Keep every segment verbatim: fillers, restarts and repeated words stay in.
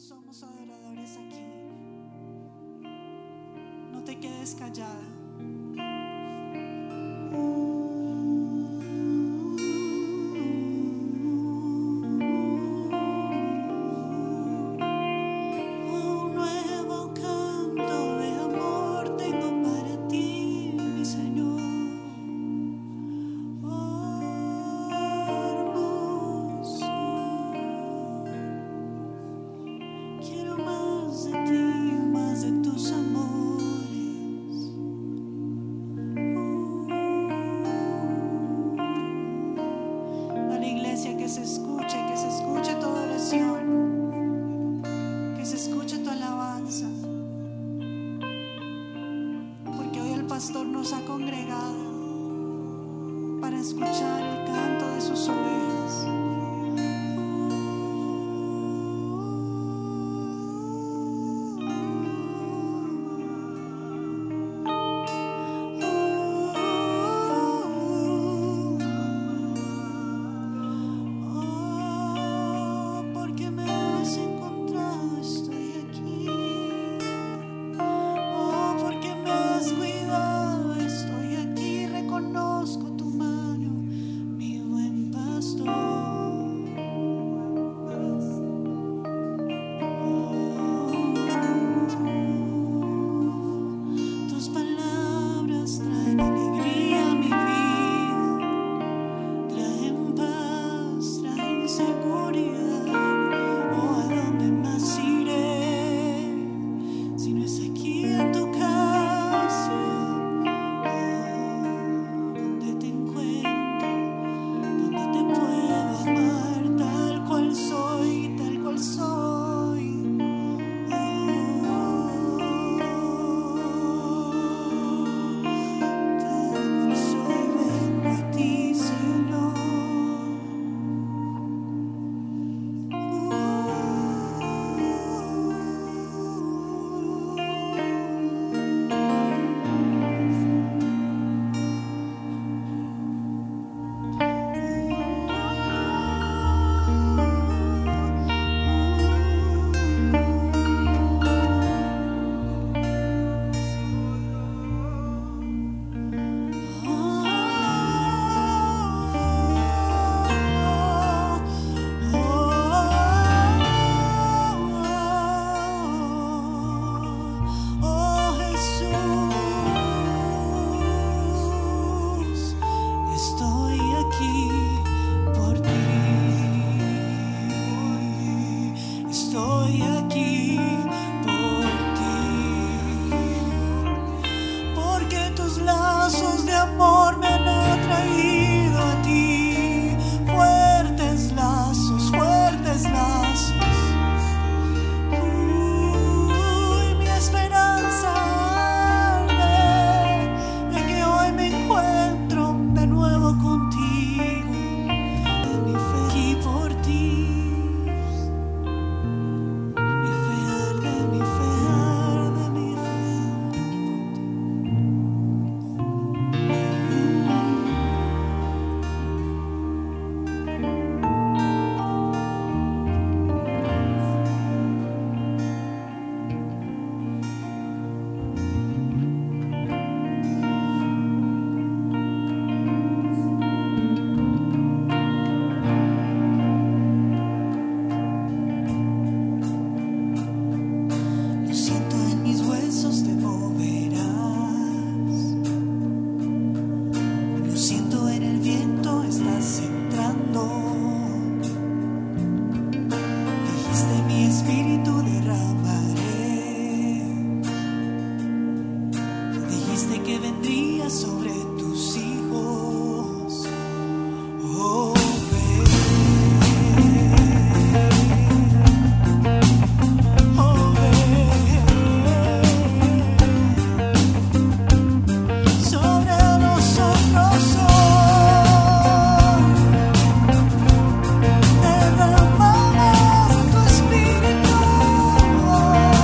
somos adoradores aquí. No te quedes callada. Pastor nos ha congregado para escuchar el canto de sus ovejas. Oh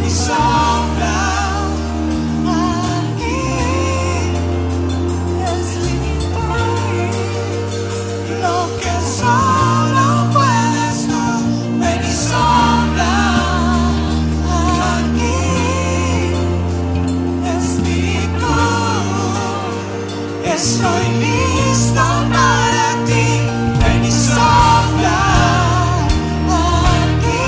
y sopla. Aquí es libre. Lo que solo puedes tú, ven y sopla. Aquí, Espíritu, estoy lista para ti, ven y sopla. Aquí,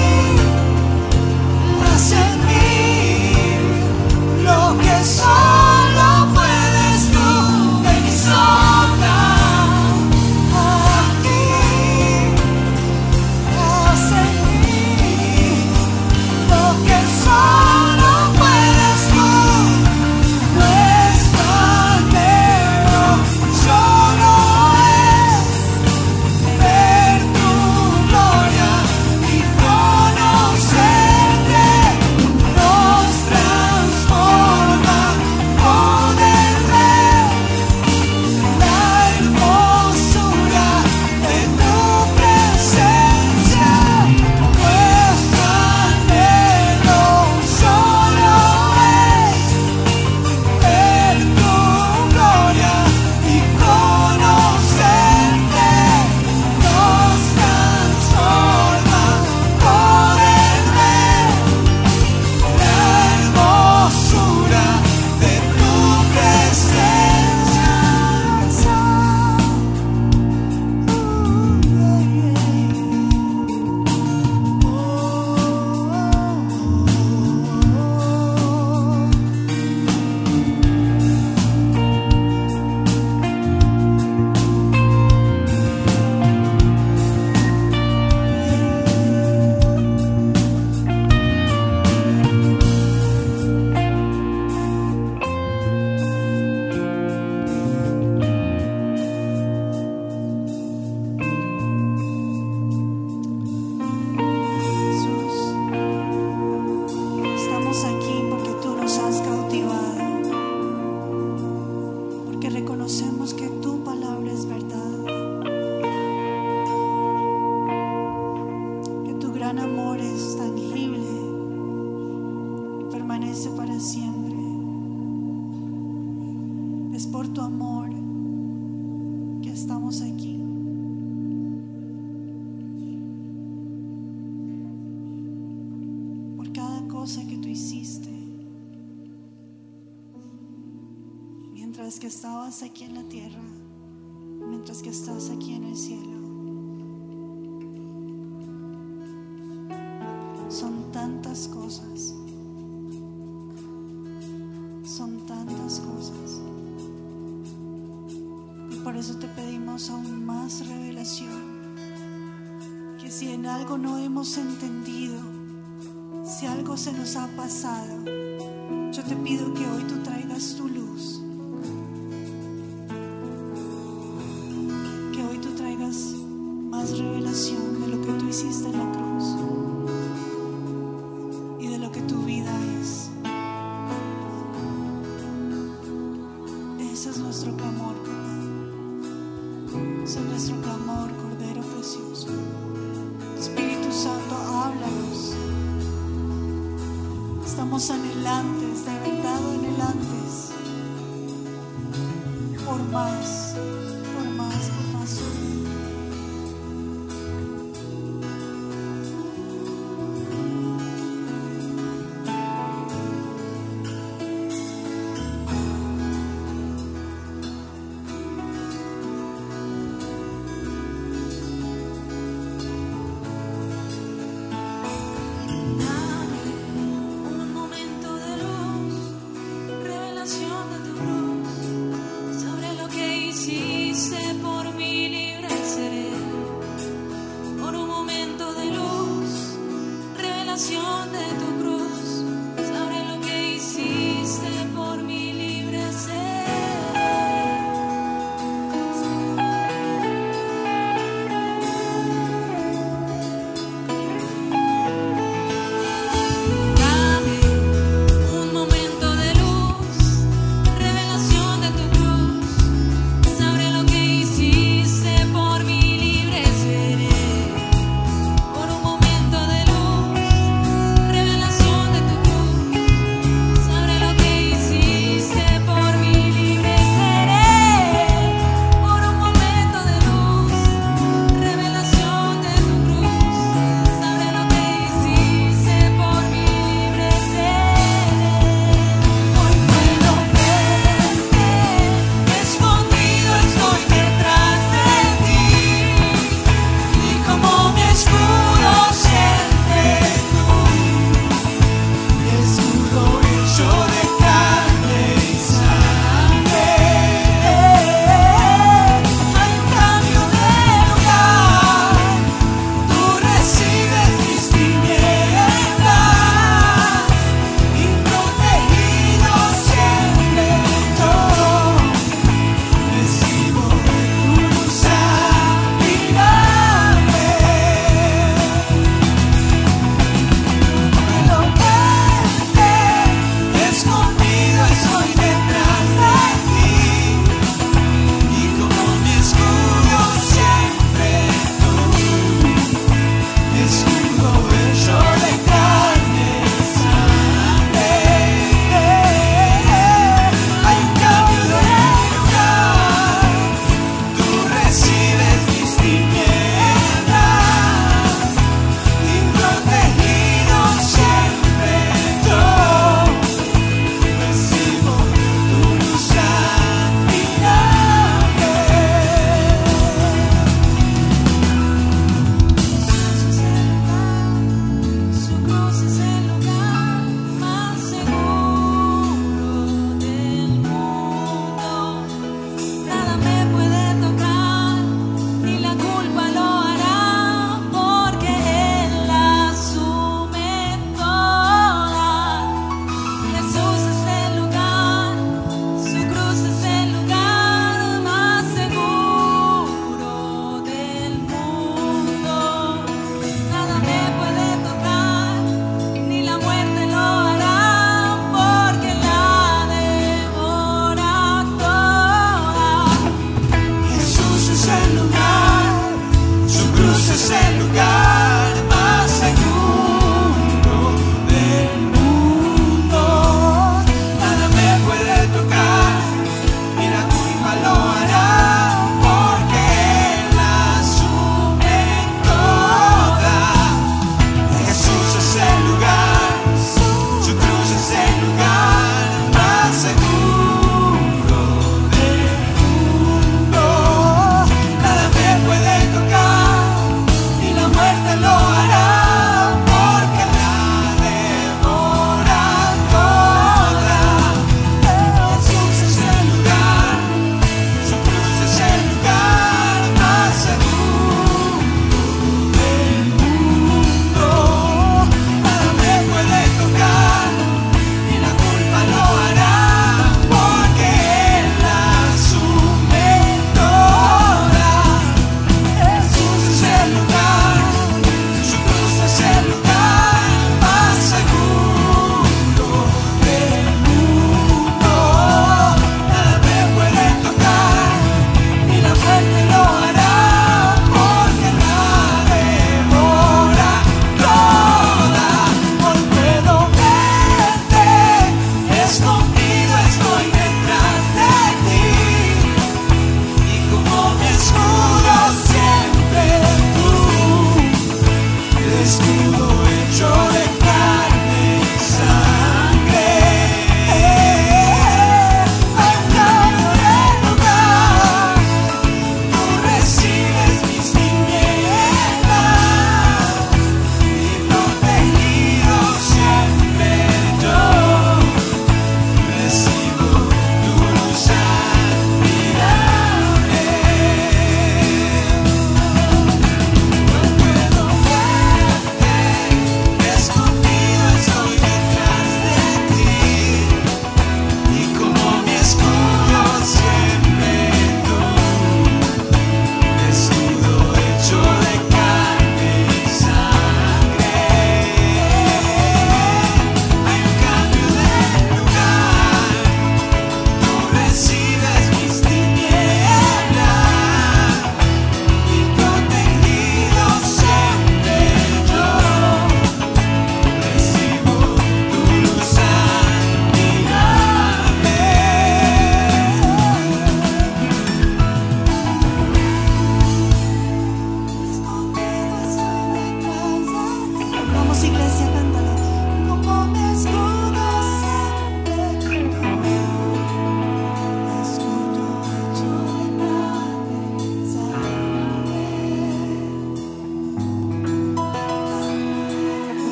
haz en mí lo que solo puedes tú, ven y sopla. Aquí, haz en mí lo que solo puedes tú. Nuestro anhelo solo es ver tu gloria y conocerte. Nos transforma poder ver la hermosura de tu presencia. Nuestro anhelo solo es ver tu gloria y conocerte. Nos transforma poder ver la hermosura de tu presencia. Jesús, estamos aquí porque tú nos has cautivado, porque reconocemos que tu palabra es verdad, que tu gran amor es tangible y permanece para siempre. Es por tu amor que estamos aquí. Por cada cosa que tú hiciste mientras que estabas aquí en la tierra, mientras que estás aquí en el cielo. Son tantas cosas, son tantas cosas, y por eso te pedimos aún más revelación, que si en algo no hemos entendido, si algo se nos ha pasado, yo te pido que hoy tú traigas tu luz, que hoy tú traigas más revelación de lo que tú hiciste en la cruz y de lo que tu vida es. Ese es nuestro clamor, papá. Ese es nuestro clamor, Cordero Precioso. Espíritu Santo, háblanos. Estamos anhelantes, de verdad anhelantes, por más, por más, por más. Un momento de luz, revelación de tu luz sobre lo que hiciste.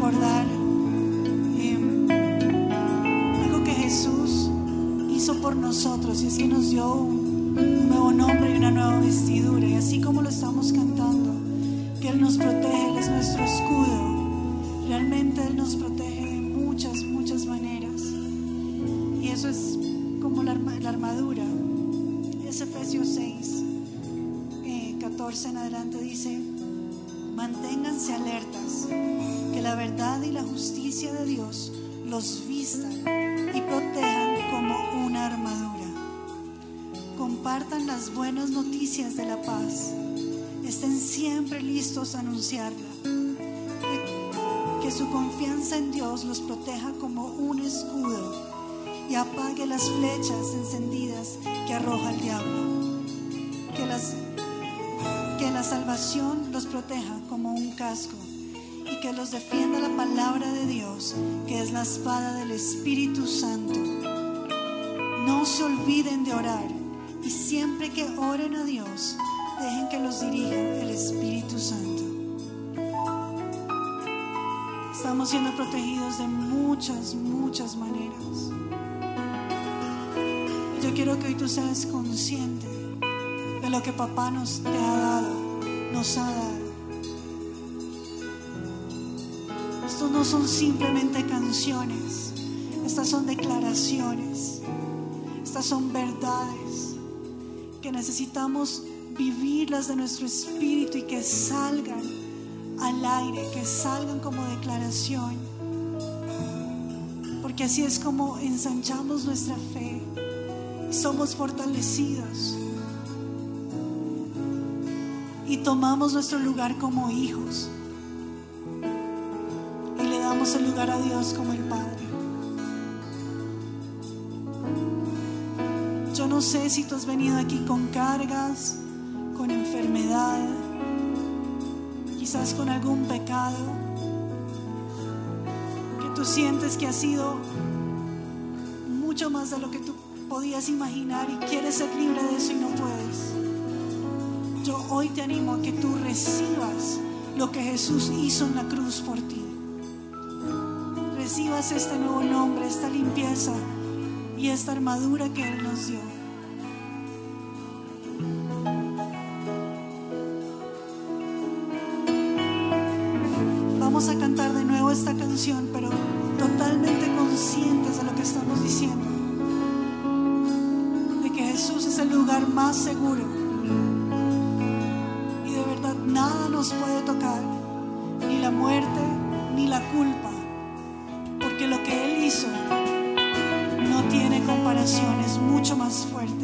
recordar eh, algo que Jesús hizo por nosotros, y es que nos dio un, un nuevo nombre y una nueva vestidura. Y así como lo estamos cantando, que Él nos protege, Él es nuestro escudo. Realmente Él nos protege de muchas, muchas maneras. Y eso es como la, la armadura. Es Efesios seis, eh, catorce en adelante, dice: manténganse alertas, que la verdad y la justicia de Dios los vistan y protejan como una armadura. Compartan las buenas noticias de la paz. Estén siempre listos a anunciarla. Que, que su confianza en Dios los proteja como un escudo y apague las flechas encendidas que arroja el diablo. Que, las, que la salvación los proteja como un casco y que los defienda la palabra de Dios, que es la espada del Espíritu Santo. No se olviden de orar, y siempre que oren a Dios, dejen que los dirija el Espíritu Santo. Estamos siendo protegidos de muchas, muchas maneras. Yo quiero que hoy tú seas consciente de lo que papá nos te ha dado, nos ha dado. Estos no son simplemente canciones, estas son declaraciones, estas son verdades que necesitamos vivirlas de nuestro espíritu y que salgan al aire, que salgan como declaración, porque así es como ensanchamos nuestra fe. Somos fortalecidos y tomamos nuestro lugar como hijos y le damos el lugar a Dios como el Padre. Yo no sé si tú has venido aquí con cargas, con enfermedad, quizás con algún pecado que tú sientes que ha sido mucho más de lo que tú podías imaginar y quieres ser libre de eso y no puedes. Yo hoy te animo a que tú recibas lo que Jesús hizo en la cruz por ti. Recibas este nuevo nombre, esta limpieza y esta armadura que Él nos dio. Vamos a cantar de nuevo esta canción, pero totalmente conscientes de lo que estamos diciendo. Jesús es el lugar más seguro y de verdad nada nos puede tocar, ni la muerte ni la culpa, porque lo que Él hizo no tiene comparación, es mucho más fuerte.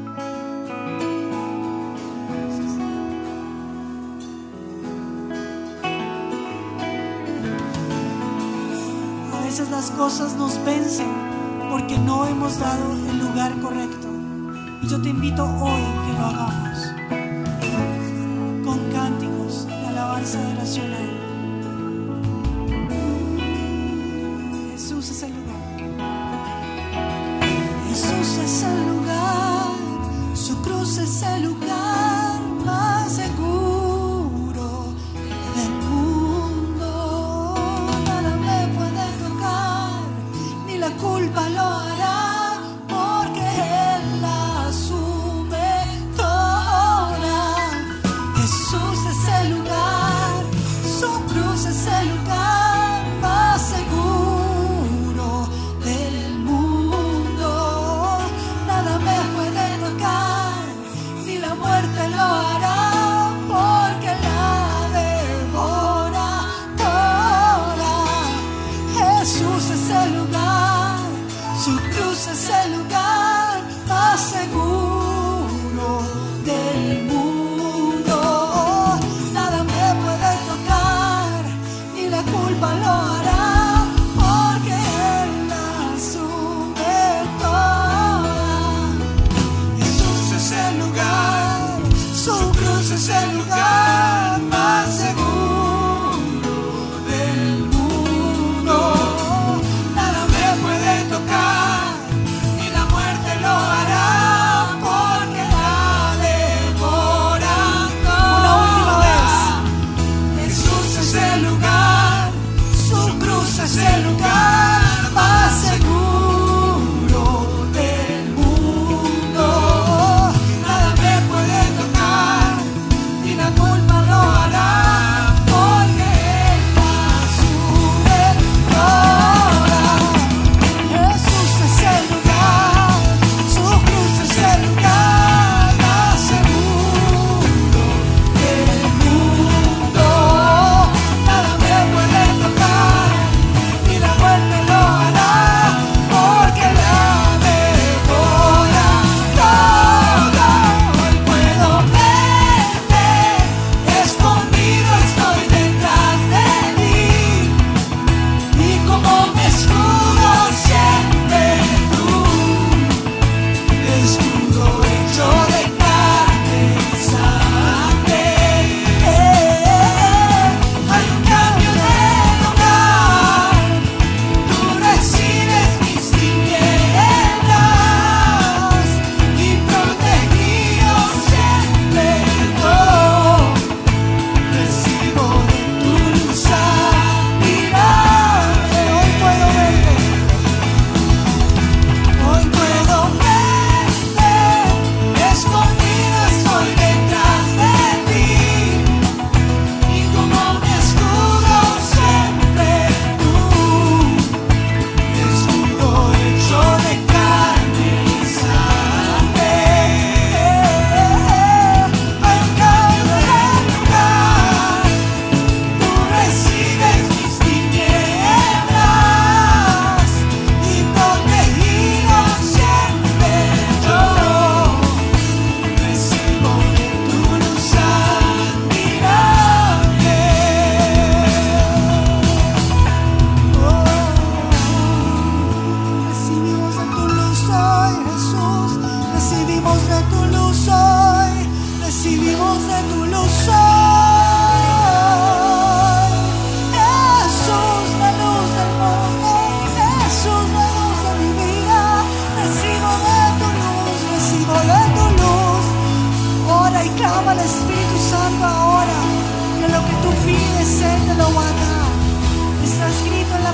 A veces las cosas nos vencen porque no hemos dado el lugar correcto. Y yo te invito hoy que lo hagamos con cánticos de alabanza y oración a Él. Jesús es el lugar. Jesús es el lugar. Su cruz es el lugar más seguro del mundo. Nada me puede tocar, ni la culpa lo hará.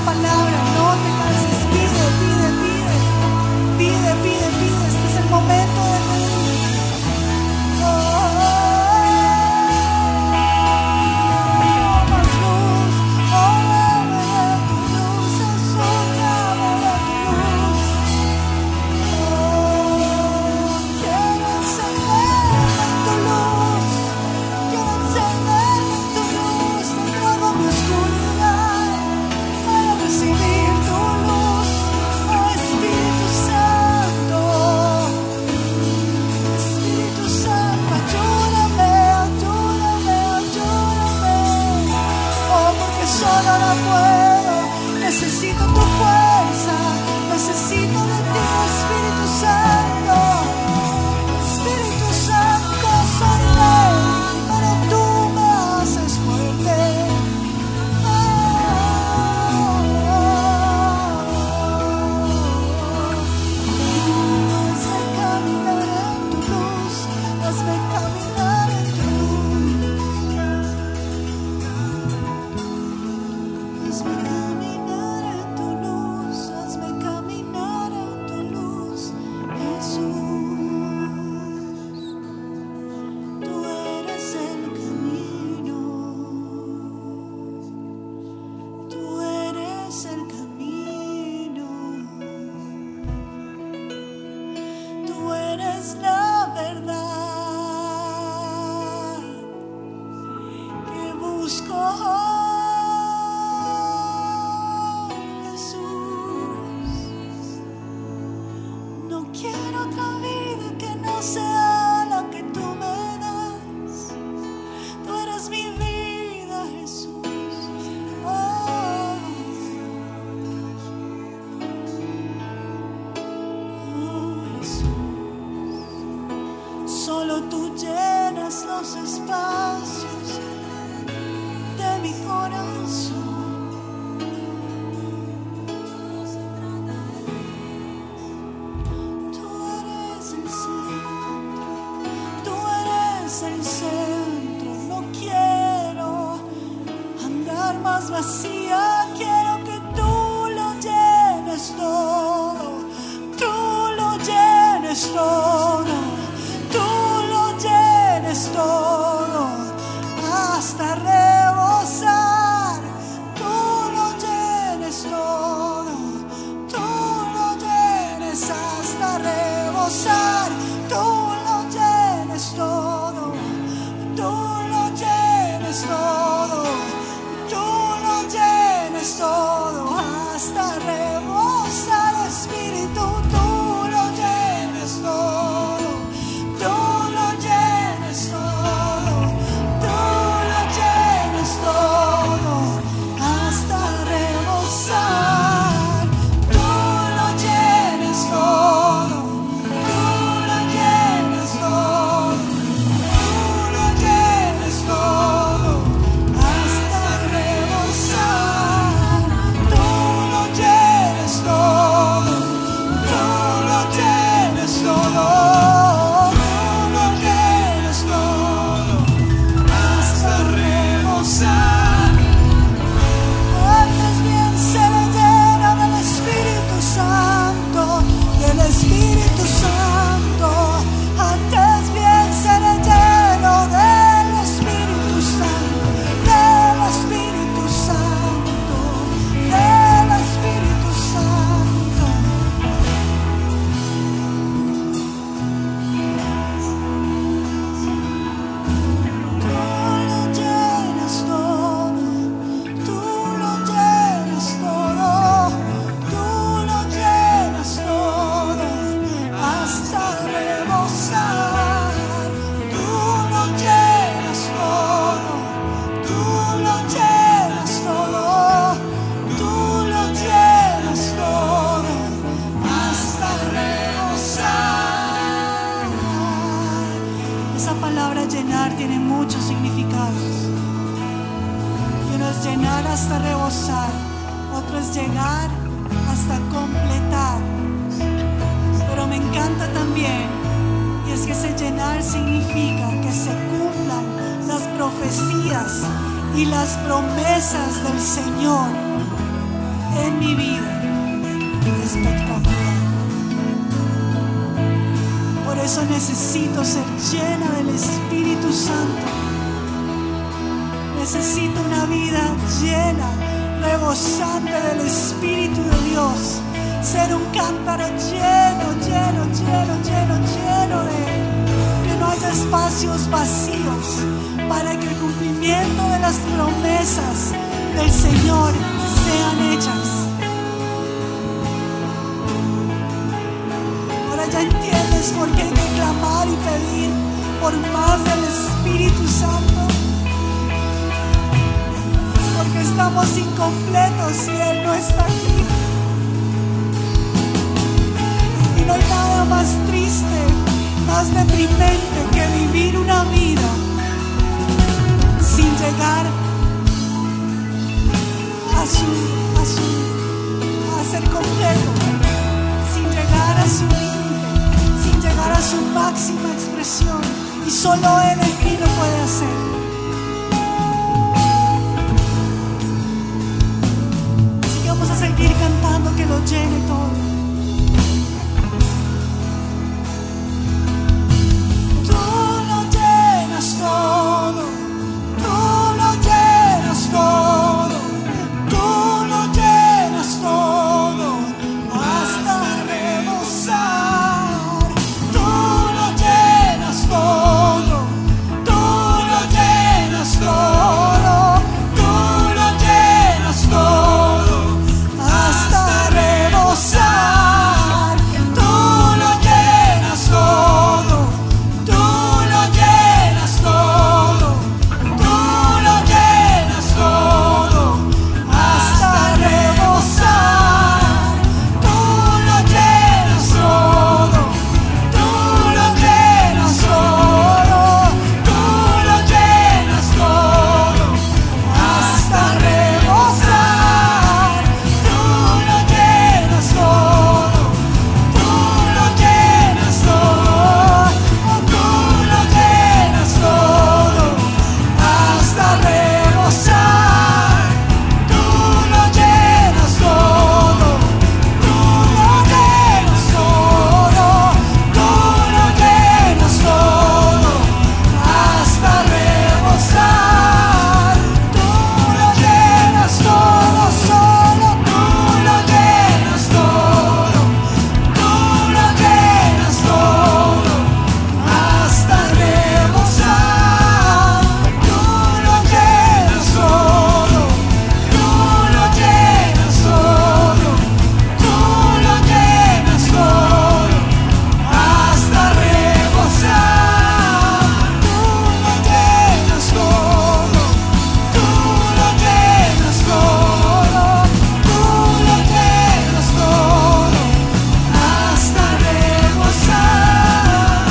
palabra, no te canses, pide, pide, pide, pide, pide, pide, este es el momento de pedir. Oh, más luz, oh, dame de tu luz, Jesús, dame de tu luz. Oh, quiero encenderme en tu luz, quiero encenderme en tu luz, en toda mi oscuridad. Para recibir tu luz, oh Espíritu Santo, Espíritu Santo, ayúdame, ayúdame, ayúdame, oh porque solo no puedo, necesito tu fuerza, necesito de ti, Espíritu Santo, Espíritu Santo, soy débil, pero tú me haces fuerte. Hazme caminar en tu luz, hazme caminar en tu luz, hazme caminar en tu luz, hazme caminar en tu luz, Jesús. Tú eres el camino, tú eres el camino. Tú eres la verdad que busco hoy, Jesús. No quiero otra vida que no sea lo que tú me das. Tú eres mi vida, Jesús. Oh, oh, Jesús. Solo tú llenas los espacios de mi corazón. Tú eres el centro, tú eres el centro. No quiero andar más vacía, quiero que tú lo llenes todo, tú lo llenes todo, tú lo llenes todo, hasta rebosar, tú lo llenes todo, tú lo llenes hasta rebosar, tú lo llenes todo, tú lo llenes todo, tú lo llenes todo, hasta rebosar, Espíritu, tú lo llenes todo, tú lo llenes todo, tú lo llenes todo, hasta rebosar, tú lo llenes todo, tú lo llenes todo, tú lo llenes todo, hasta rebosar, tú lo llenes todo, tú lo llenes todo, tú lo llenes todo, hasta rebosar. Antes bien seré lleno del Espíritu Santo, del Espíritu Santo. Antes bien seré lleno del Espíritu Santo, del Espíritu Santo, del Espíritu Santo. Tú lo llenas todo, tú lo llenas todo, tú lo llenas todo, hasta rebosar. Tú lo llenas todo, tú lo llenas todo, tú lo llenas todo, hasta rebosar. Esa palabra llenar tiene muchos significados. Y uno es llenar hasta rebosar, otro es llegar hasta completar. Pero me encanta también, y es que ese llenar significa que se cumplan las profecías y las promesas del Señor en mi vida espectacular. Por eso necesito ser llena del Espíritu Santo. Necesito una vida llena, rebosante del Espíritu de Dios. Ser un cántaro lleno, lleno, lleno, lleno, lleno de Él. Que no haya espacios vacíos para que el cumplimiento de las promesas del Señor sean hechas. Ahora ya entiendes por qué hay que clamar y pedir por más del Espíritu Santo. Porque estamos incompletos y Él no está aquí. Y no hay nada más triste, más deprimente que vivir una vida sin llegar a su, a su, a ser completo, sin llegar a su límite, sin llegar a su máxima expresión. Y solo Él en ti lo puede hacer. Así que vamos a seguir cantando que lo llene todo. Todo, tú lo llenas todo, tú lo llenas todo, hasta rebosar. Tú lo llenas todo, tú lo llenas todo, tú lo llenas todo, hasta rebosar. Tú lo llenas todo, tú lo llenas todo, tú lo llenas todo, hasta rebosar. Tú lo llenas todo, tú lo llenas todo, tú lo llenas todo, hasta rebosar. Tú lo llenas todo, tú lo llenas todo, tú lo llenas todo, hasta rebosar. Tú lo llenas todo, tú lo llenas todo, tú lo llenas todo, hasta rebosar. Tú lo llenas todo, solo tú lo llenas todo, tú lo llenas todo, hasta rebosar. Tú lo llenas todo, tú lo llenas todo, tú lo llenas todo, hasta rebosar. Tú lo llenas todo, tú lo llenas todo, tú lo llenas todo, hasta rebosar.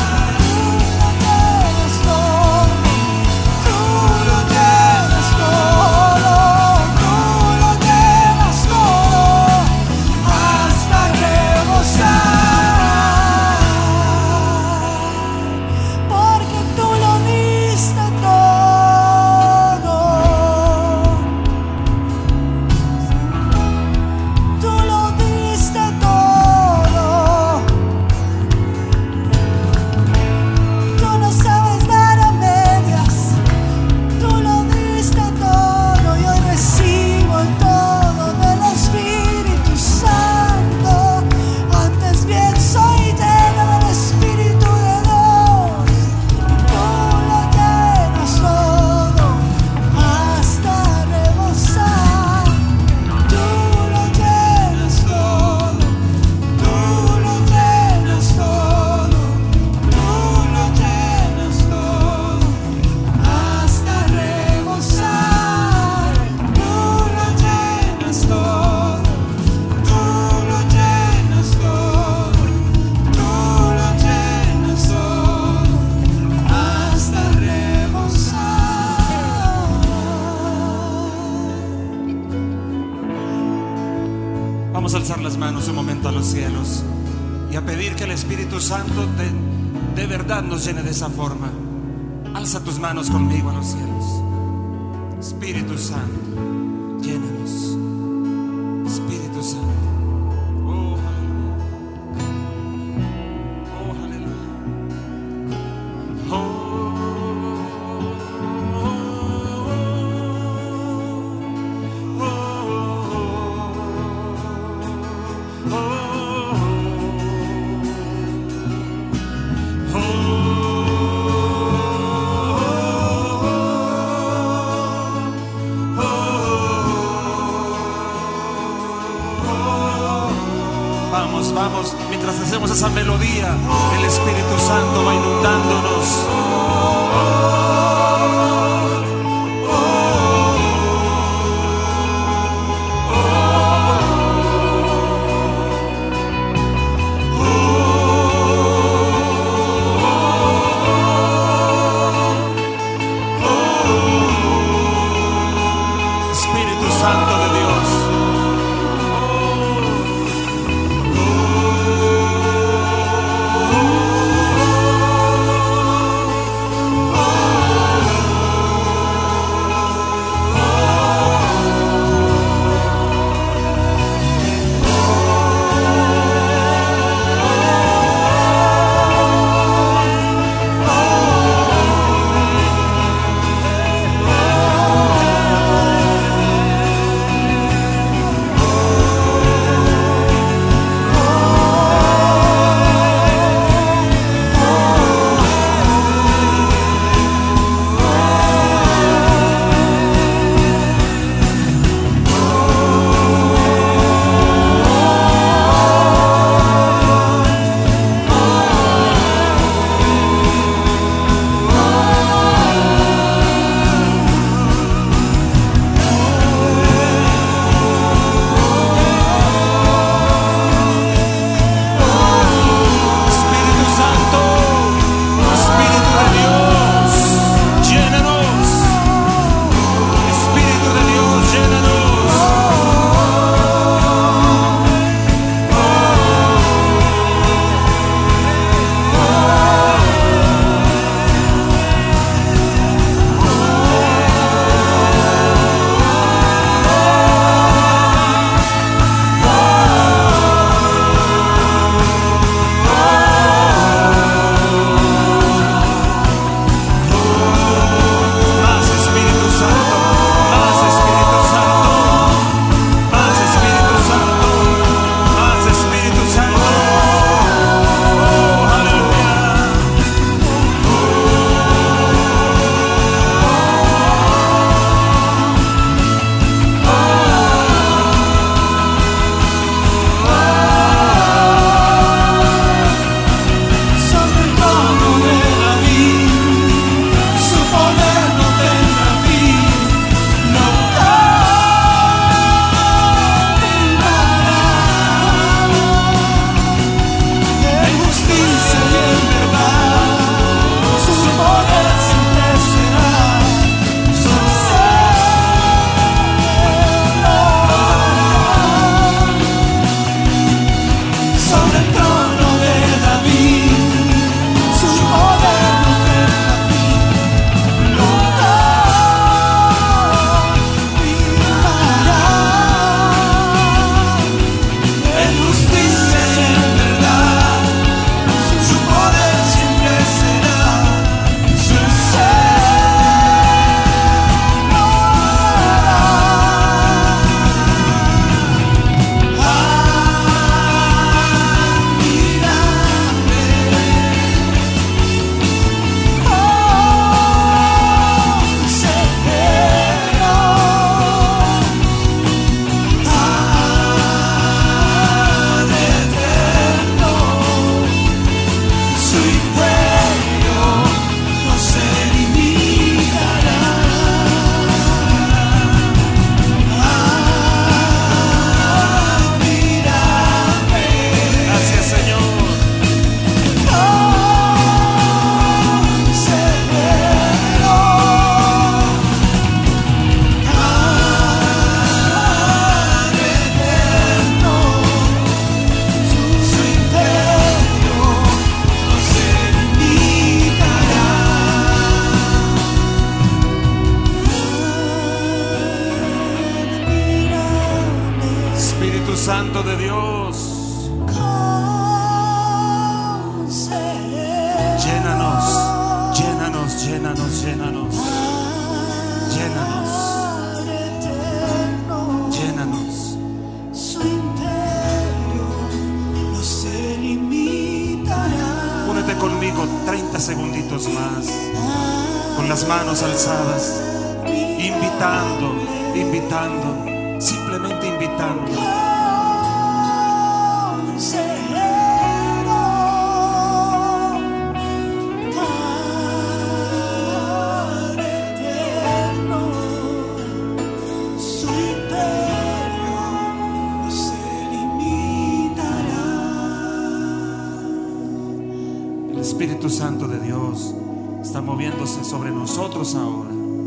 Tú lo llenas todo, tú lo llenas todo, tú lo llenas todo, hasta rebosar. Porque tú lo diste todo, tú lo diste todo. Tú no sabes dar a medias, tú lo diste todo. Y hoy recibo todo del Espíritu Santo. Antes bien soy llena del Espíritu de Dios. Tú lo llenas todo, hasta rebosar. Tú lo llenas todo, tú lo llenas todo, tú lo llenas todo, hasta rebosar. Tú lo llenas todo, tú lo llenas todo, tú lo llenas todo, hasta rebosar. Vamos a alzar las manos un momento a los cielos y a pedir que el Espíritu Santo de, de verdad nos llene de esa forma. Alza tus manos conmigo a los cielos. Espíritu Santo, llénanos. Espíritu Vamos, vamos, mientras hacemos esa melodía, el Espíritu Santo va inundándonos. Espíritu Santo de Dios. Santo de Dios, llénanos, llénanos, llénanos, llénanos, llénanos, llénanos. Su interior no se limitará. Únete conmigo treinta segunditos más, con las manos alzadas, invitando, invitando, simplemente invitando. Espíritu Santo de Dios está moviéndose sobre nosotros ahora.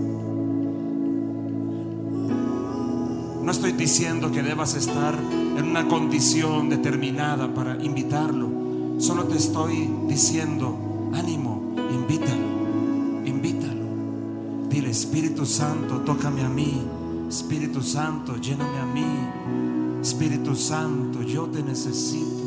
No estoy diciendo que debas estar en una condición determinada para invitarlo. Solo te estoy diciendo, ánimo, invítalo, invítalo. Dile: Espíritu Santo, tócame a mí. Espíritu Santo, lléname a mí. Espíritu Santo, yo te necesito.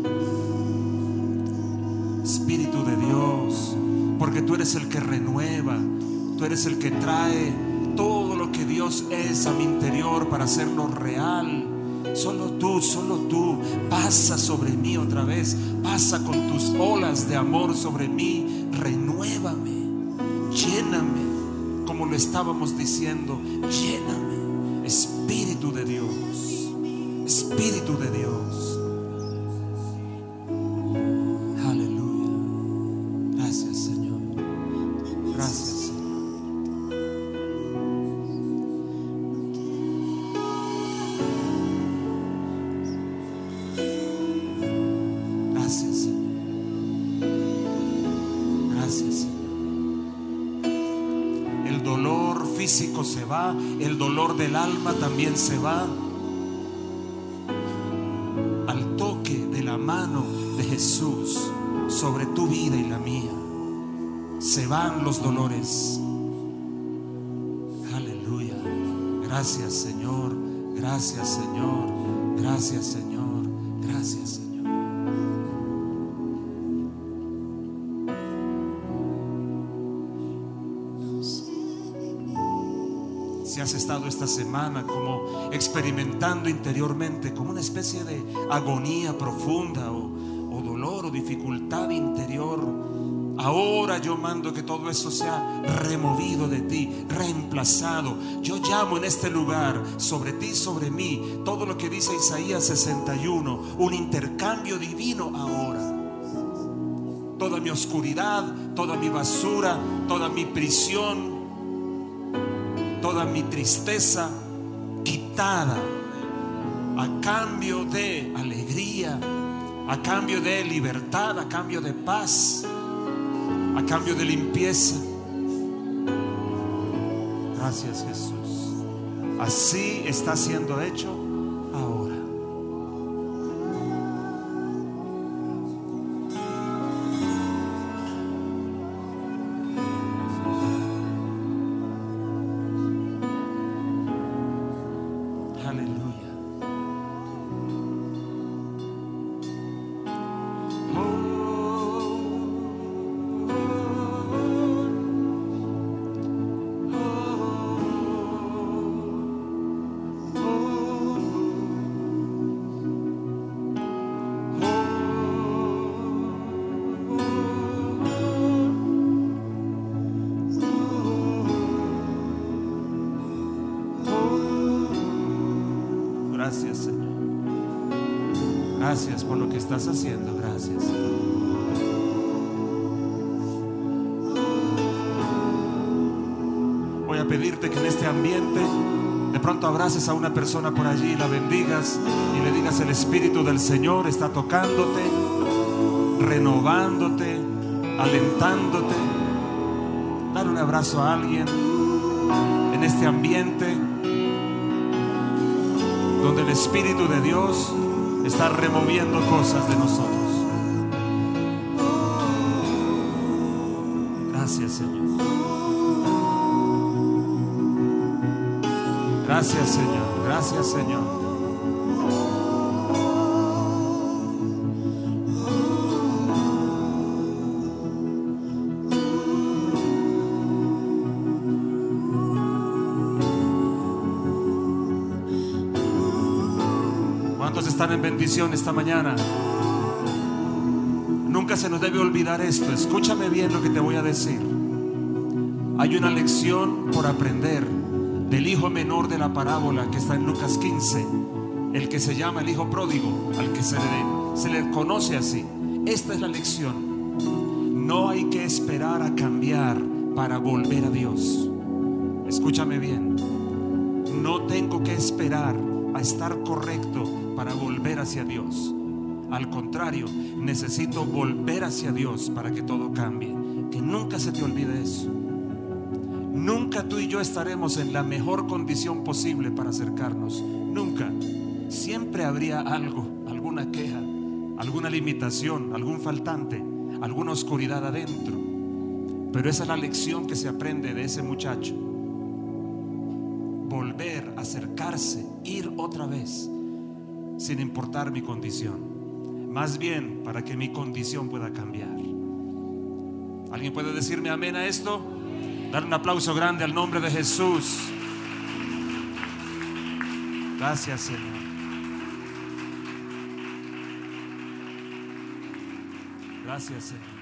Espíritu de Dios, porque tú eres el que renueva, tú eres el que trae todo lo que Dios es a mi interior para hacerlo real. Solo tú, solo tú. Pasa sobre mí otra vez, pasa con tus olas de amor sobre mí. Renuévame, lléname, como lo estábamos diciendo, lléname. Espíritu de Dios, Espíritu de Dios. Aleluya. Gracias, Señor. Gracias, Señor. Gracias, Señor. Gracias, Señor. El dolor físico se va, el dolor del alma también se va. Al toque de la mano de Jesús sobre tu vida y la mía, se van los dolores. Aleluya. Gracias, Señor. Gracias, Señor. Gracias, Señor. Gracias, Señor. Si has estado esta semana como experimentando interiormente como una especie de agonía profunda o, o dolor o dificultad interior, ahora yo mando que todo eso sea removido de ti, reemplazado. Yo llamo en este lugar sobre ti, sobre mí, todo lo que dice Isaías sesenta y uno, un intercambio divino ahora. Toda mi oscuridad, toda mi basura, toda mi prisión, toda mi tristeza quitada a cambio de alegría, a cambio de libertad, a cambio de paz, a cambio de limpieza. Gracias, Jesús. Así está siendo hecho ahora. Gracias, Señor. Gracias por lo que estás haciendo. Gracias. Voy a pedirte que en este ambiente de pronto abraces a una persona por allí, la bendigas y le digas: el Espíritu del Señor está tocándote, renovándote, alentándote. Dale un abrazo a alguien en este ambiente donde el Espíritu de Dios está removiendo cosas de nosotros. Gracias, Señor. Gracias, Señor. Gracias, Señor. ¿Cuántos están en bendición esta mañana? Nunca se nos debe olvidar esto. Escúchame bien lo que te voy a decir. Hay una lección por aprender del hijo menor de la parábola que está en Lucas quince, el que se llama el hijo pródigo, al que se le, se le conoce así. Esta es la lección. No hay que esperar a cambiar para volver a Dios. Escúchame bien. No tengo que esperar a estar correcto para volver hacia Dios. Al contrario, necesito volver hacia Dios para que todo cambie. Que nunca se te olvide eso. Nunca tú y yo estaremos en la mejor condición posible para acercarnos. Nunca. Siempre habría algo, alguna queja, alguna limitación, algún faltante, alguna oscuridad adentro. Pero esa es la lección que se aprende de ese muchacho. Volver, acercarse, ir otra vez, sin importar mi condición. Más bien para que mi condición pueda cambiar. ¿Alguien puede decirme amén a esto? Dar un aplauso grande al nombre de Jesús. Gracias, Señor. Gracias, Señor.